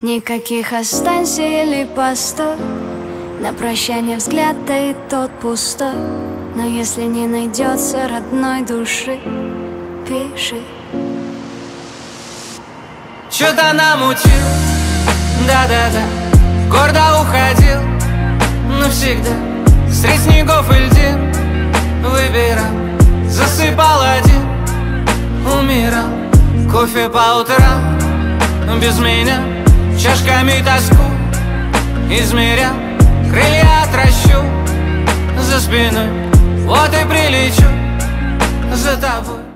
Никаких останься или постой, на прощание взгляд, да и тот пустой. Но если не найдется родной души, пиши. Чё-то намутил, да-да-да, гордо уходил навсегда. Средь снегов и льдин выбирал, засыпал один, умирал. Кофе по утрам без меня, чашками тоску измерял. Крылья отращу за спиной, вот и прилечу за тобой.